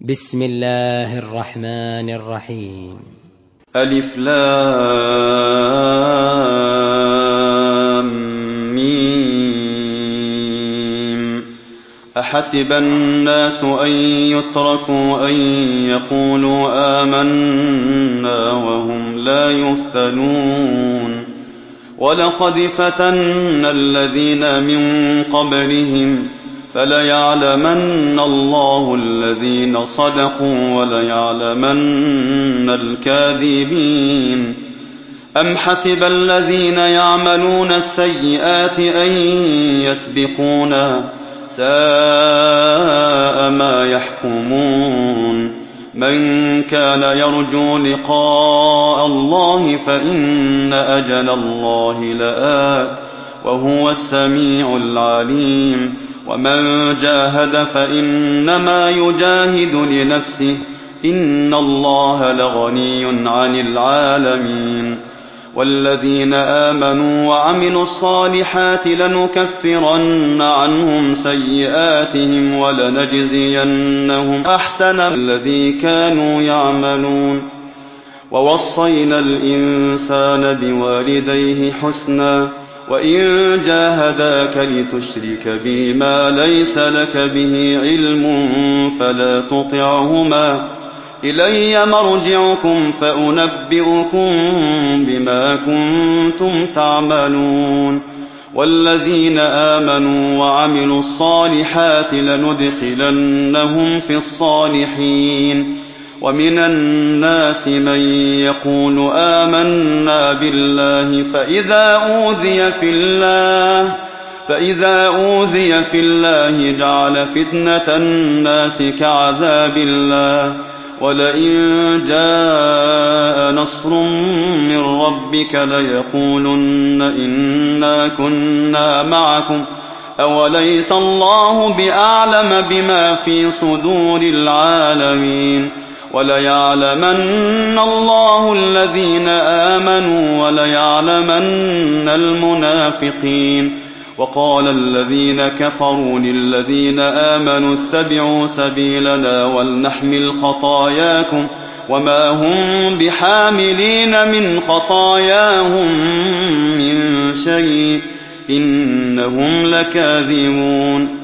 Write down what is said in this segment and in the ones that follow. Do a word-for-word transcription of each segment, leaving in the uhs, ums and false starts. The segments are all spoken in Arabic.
بسم الله الرحمن الرحيم. ألف لام ميم. أحسب الناس أن يتركوا أن يقولوا آمنا وهم لا يفتنون ولقد فتنا الذين من قبلهم فليعلمن الله الذين صدقوا وليعلمن الكاذبين. أم حسب الذين يعملون السيئات أن يسبقونا ساء ما يحكمون. من كان يرجو لقاء الله فإن أجل الله لآت وهو السميع العليم. ومن جاهد فإنما يجاهد لنفسه إن الله لغني عن العالمين. والذين آمنوا وعملوا الصالحات لنكفرن عنهم سيئاتهم ولنجزينهم أحسن الذي كانوا يعملون. ووصينا الإنسان بوالديه حسنا وإن جاهداك لتشرك بي ما ليس لك به علم فلا تطعهما إلي مرجعكم فأنبئكم بما كنتم تعملون. والذين آمنوا وعملوا الصالحات لندخلنهم في الصالحين. ومن الناس من يقول آمنا بالله فإذا أوذي في الله فإذا أوذي في الله جعل فتنة الناس كعذاب الله ولئن جاء نصر من ربك ليقولن إنا كنا معكم أوليس الله بأعلم بما في صدور العالمين. وليعلمن الله الذين آمنوا وليعلمن المنافقين. وقال الذين كفروا للذين آمنوا اتبعوا سبيلنا ولنحمل خطاياكم وما هم بحاملين من خطاياهم من شيء إنهم لكاذبون.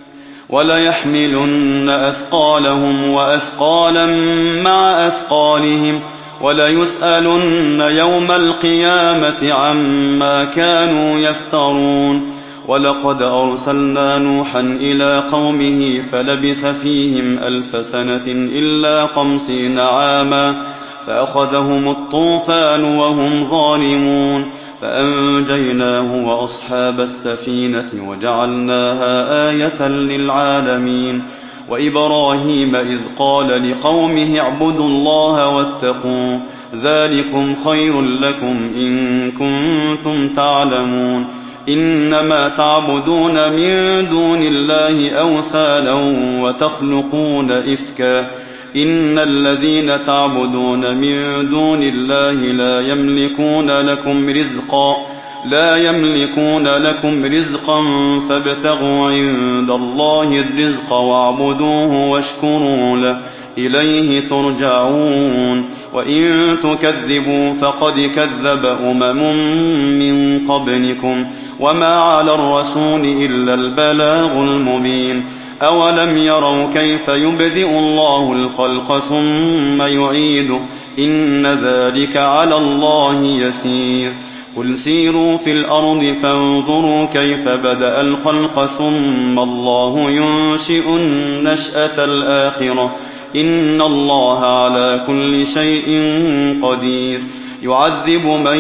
وليحملن أثقالهم وأثقالا مع أثقالهم وليسألن يوم القيامة عما كانوا يفترون. ولقد أرسلنا نوحا إلى قومه فلبث فيهم ألف سنة إلا خمسين عاما فأخذهم الطوفان وهم ظالمون فأنجيناه وأصحاب السفينة وجعلناها آية للعالمين. وإبراهيم إذ قال لقومه اعبدوا الله واتقوه ذلكم خير لكم إن كنتم تعلمون. إنما تعبدون من دون الله أوثانا وتخلقون إفكا إن الذين تعبدون من دون الله لا يملكون لكم رزقا لا يملكون لكم رزقا فابتغوا عند الله الرزق واعبدوه واشكروا له إليه ترجعون. وإن تكذبوا فقد كذب أمم من قبلكم وما على الرسول إلا البلاغ المبين. أولم يروا كيف يبدئ الله الخلق ثم يعيده إن ذلك على الله يسير. قل سيروا في الأرض فانظروا كيف بدأ الخلق ثم الله ينشئ النشأة الآخرة إن الله على كل شيء قدير. يعذب من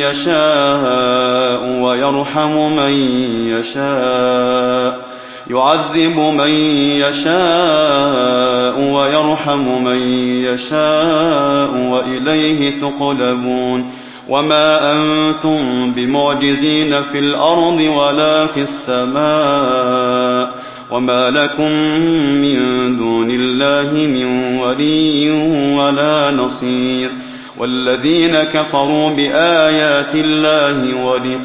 يشاء ويرحم من يشاء يعذب من يشاء ويرحم من يشاء وإليه تقلبون. وما أنتم بمعجزين في الأرض ولا في السماء وما لكم من دون الله من ولي ولا نصير. والذين كفروا بآيات الله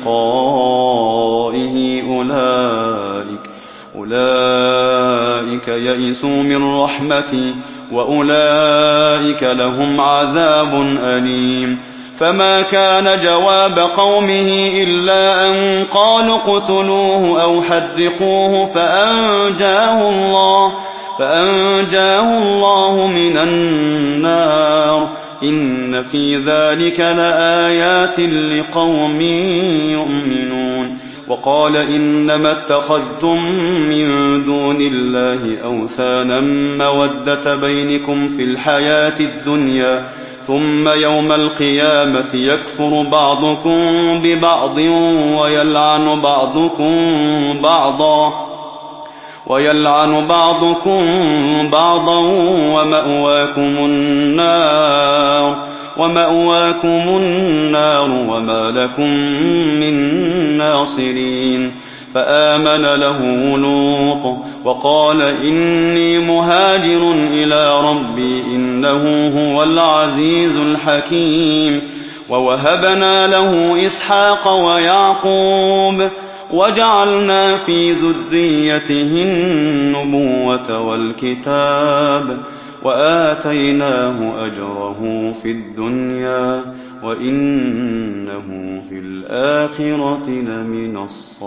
ولقائه أولئك أولئك يئسوا من رحمتي وأولئك لهم عذاب أليم. فما كان جواب قومه إلا أن قالوا اقتلوه أو حرقوه فأنجاه الله, فأنجاه الله من النار. إن في ذلك لآيات لقوم يؤمنون. وقال إنما اتخذتم من دون الله أوثانا مودة بينكم في الحياة الدنيا ثم يوم القيامة يكفر بعضكم ببعض ويلعن بعضكم بعضا ويلعن بعضكم بعضا ومأواكم النار ومأواكم النار وما لكم من ناصرين. فآمن له لوط وقال إني مهاجر إلى ربي إنه هو العزيز الحكيم. ووهبنا له إسحاق ويعقوب وجعلنا في ذريته النبوة والكتاب وآتيناه أجره في الدنيا وإنه في الآخرة لمن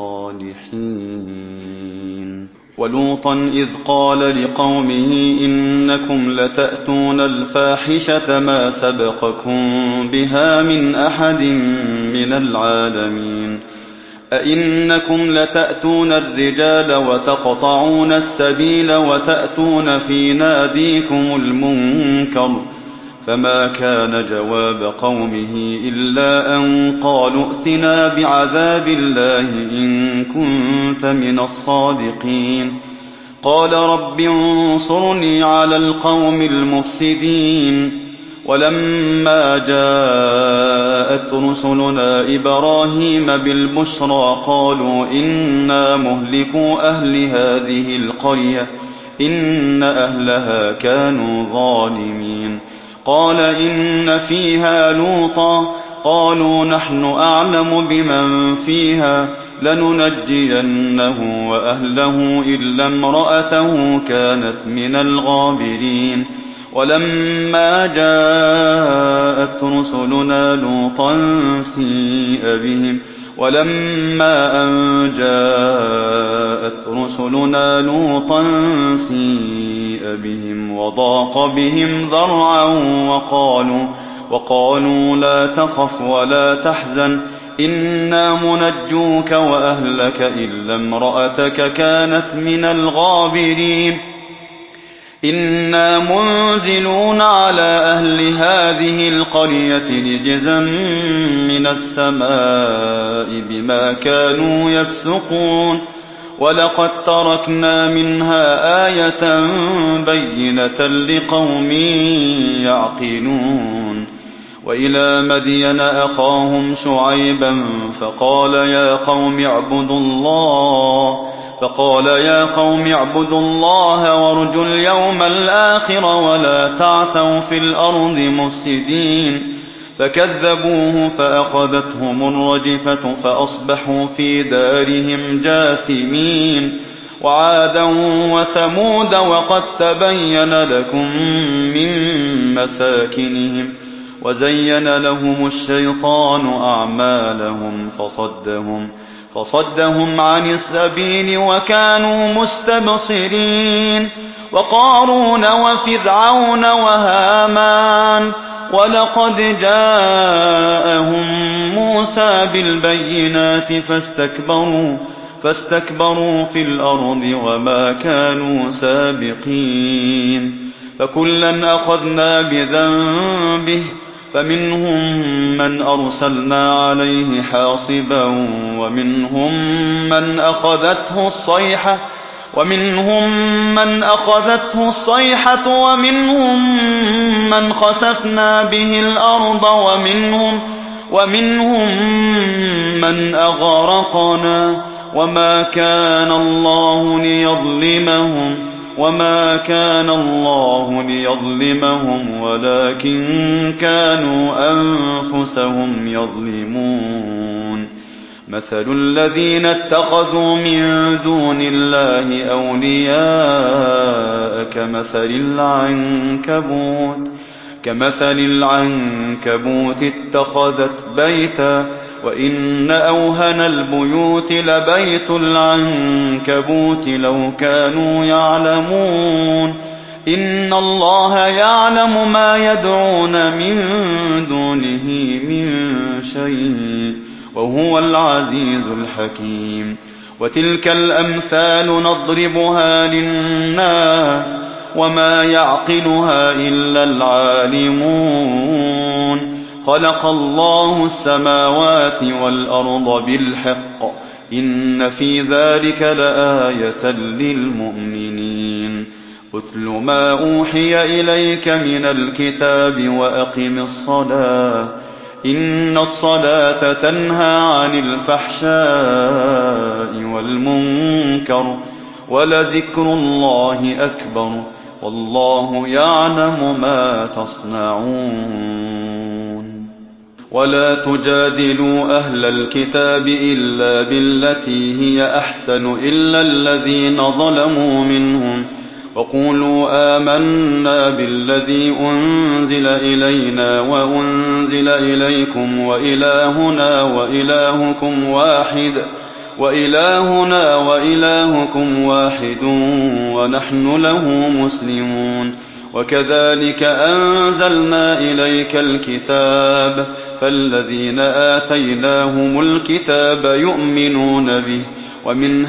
الصالحين. ولوطا إذ قال لقومه إنكم لتأتون الفاحشة ما سبقكم بها من أحد من العالمين. أئنكم لتأتون الرجال وتقطعون السبيل وتأتون في ناديكم المنكر. فما كان جواب قومه إلا أن قالوا ائتنا بعذاب الله إن كنت من الصادقين. قال رب انصرني على القوم المفسدين. ولما جاءت رسلنا إبراهيم بالبشرى قالوا إنا مهلكو أهل هذه القرية إن أهلها كانوا ظالمين. قال إن فيها لوطا قالوا نحن أعلم بمن فيها لننجينه وأهله إلا امرأته كانت من الغابرين. ولما جاءت رسلنا لوطا سيء بهم ولما أن جاءت رسلنا لوطا سيء بهم وضاق بهم ذرعا وقالوا, وقالوا لا تخف ولا تحزن إنا منجوك وأهلك إلا امرأتك كانت من الغابرين. إنا منزلون على أهل هذه القرية رجزا من السماء بما كانوا يفسقون. ولقد تركنا منها آية بينة لقوم يعقلون. وإلى مدين أخاهم شعيبا فقال يا قوم اعبدوا الله فقال يا قوم اعبدوا الله وارجوا اليوم الآخر ولا تعثوا في الأرض مفسدين. فكذبوه فأخذتهم الرجفة فأصبحوا في دارهم جاثمين. وعادا وثمود وقد تبين لكم من مساكنهم وزين لهم الشيطان أعمالهم فصدهم فصدهم عن السبيل وكانوا مستبصرين. وقارون وفرعون وهامان ولقد جاءهم موسى بالبينات فاستكبروا فاستكبروا في الأرض وما كانوا سابقين. فكلا أخذنا بذنبه فمنهم من أرسلنا عليه حاصبا ومنهم من أخذته الصيحة ومنهم من أخذته الصيحة ومنهم من خسفنا به الأرض ومنهم ومنهم من أغرقنا وما كان الله ليظلمهم وما كان الله ليظلمهم ولكن كانوا أنفسهم يظلمون. مثل الذين اتخذوا من دون الله أولياء كمثل العنكبوت كمثل العنكبوت اتخذت بيتا وإن أوهن البيوت لبيت العنكبوت لو كانوا يعلمون إن الله يعلم ما يدعون من دونه من شيء وهو العزيز الحكيم وتلك الأمثال نضربها للناس وما يعقلها إلا العالمون خلق الله السماوات والأرض بالحق إن في ذلك لآية للمؤمنين أتل ما أوحي إليك من الكتاب وأقم الصلاة إن الصلاة تنهى عن الفحشاء والمنكر ولذكر الله أكبر والله يعلم ما تصنعون ولا تجادلوا أهل الكتاب إلا بالتي هي أحسن إلا الذين ظلموا منهم وقولوا آمنا بالذي أنزل إلينا وأنزل إليكم وإلهنا وإلهكم واحد وإلهنا وإلهكم واحد ونحن له مسلمون وكذلك أنزلنا إليك الكتاب فالذين آتيناهم الكتاب يؤمنون به ومن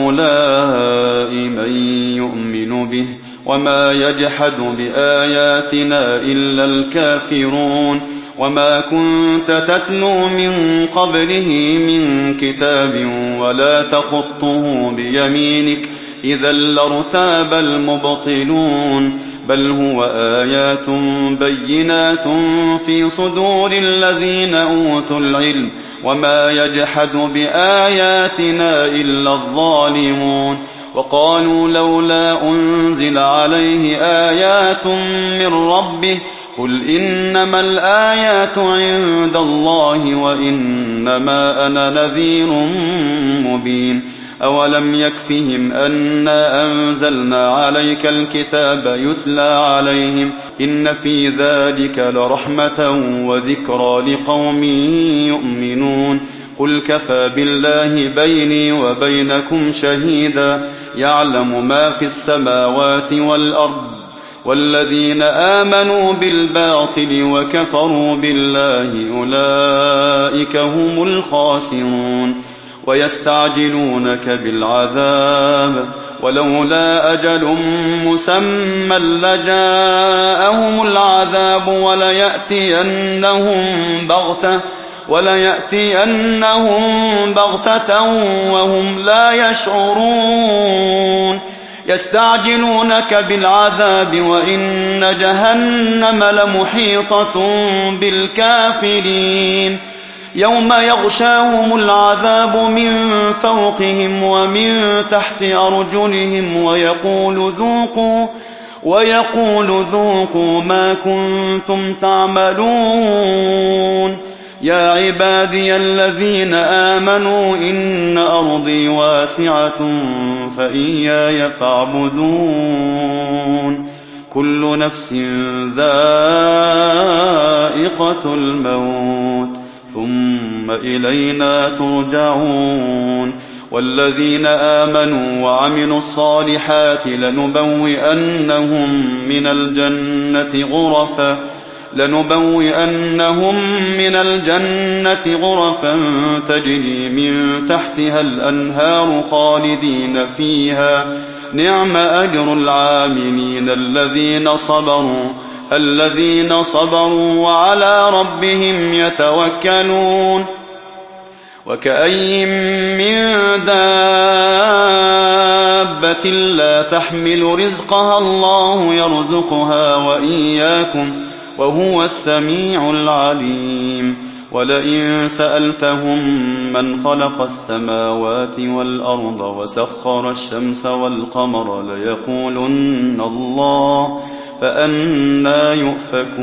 هؤلاء من يؤمن به وما يجحد بآياتنا إلا الكافرون وما كنت تتلو من قبله من كتاب ولا تخطه بيمينك إذا لارتاب المبطلون بل هو آيات بينات في صدور الذين أوتوا العلم وما يجحد بآياتنا إلا الظالمون وقالوا لولا أنزل عليه آيات من ربه قل إنما الآيات عند الله وإنما أنا نذير مبين أولم يكفهم أنا أنزلنا عليك الكتاب يتلى عليهم إن في ذلك لرحمة وذكرى لقوم يؤمنون قل كفى بالله بيني وبينكم شهيدا يعلم ما في السماوات والأرض والذين آمنوا بالباطل وكفروا بالله أولئك هم الخاسرون ويستعجلونك بالعذاب ولولا أجل مسمى لجاءهم العذاب وليأتينهم بغتة وليأتينهم بغتة وهم لا يشعرون يستعجلونك بالعذاب وإن جهنم لمحيطة بالكافرين يوم يغشاهم العذاب من فوقهم ومن تحت أرجلهم ويقول ذوقوا ويقول ذوقوا ما كنتم تعملون يا عبادي الذين آمنوا إن أرضي واسعة فإياي فاعبدون كل نفس ذائقة الموت ثم إلينا ترجعون والذين آمنوا وعملوا الصالحات لنبوئنهم من الجنة غرفا لنبوئنهم من الجنة غرفا تجري من تحتها الأنهار خالدين فيها نعم أجر العاملين الذين صبروا الذين صبروا وعلى ربهم يتوكلون وكأي من دابة لا تحمل رزقها الله يرزقها وإياكم وهو السميع العليم ولئن سألتهم من خلق السماوات والأرض وسخر الشمس والقمر ليقولن الله فأنى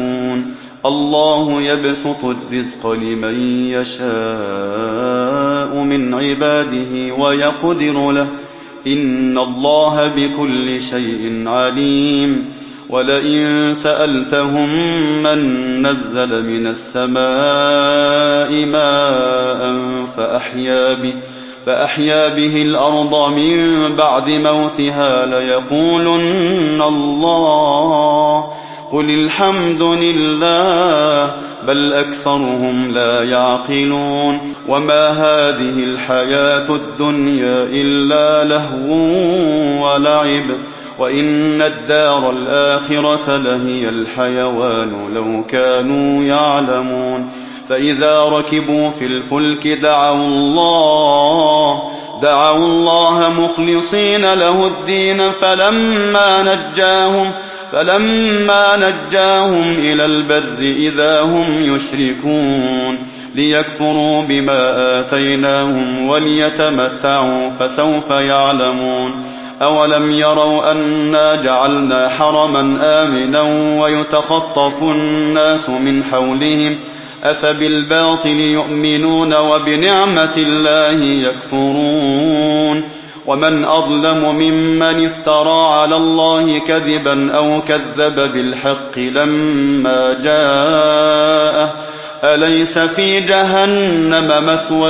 يؤفكون الله يبسط الرزق لمن يشاء يشاء من عباده ويقدر له إن الله بكل شيء عليم ولئن سألتهم من نزل من السماء ماء فأحيا به, فأحيا به الأرض من بعد موتها ليقولن الله قل الحمد لله بل أكثرهم لا يعقلون وما هذه الحياة الدنيا إلا لهو ولعب وإن الدار الآخرة لهي الحيوان لو كانوا يعلمون فإذا ركبوا في الفلك دعوا الله دعوا الله مخلصين له الدين فلما نجاهم فلما نجاهم إلى البر إذا هم يشركون ليكفروا بما آتيناهم وليتمتعوا فسوف يعلمون أولم يروا أنا جعلنا حرما آمنا ويتخطف الناس من حولهم أفبالباطل يؤمنون وبنعمة الله يكفرون ومن أظلم ممن افترى على الله كذبا أو كذب بالحق لما جاءه أليس في جهنم مثوى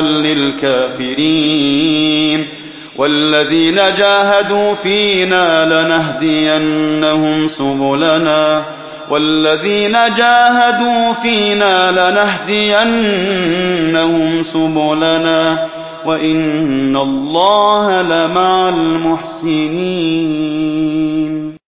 للكافرين والذين جاهدوا فينا لنهدينهم سبلنا والذين جاهدوا فينا لنهدينهم سبلنا وإن الله لمع المحسنين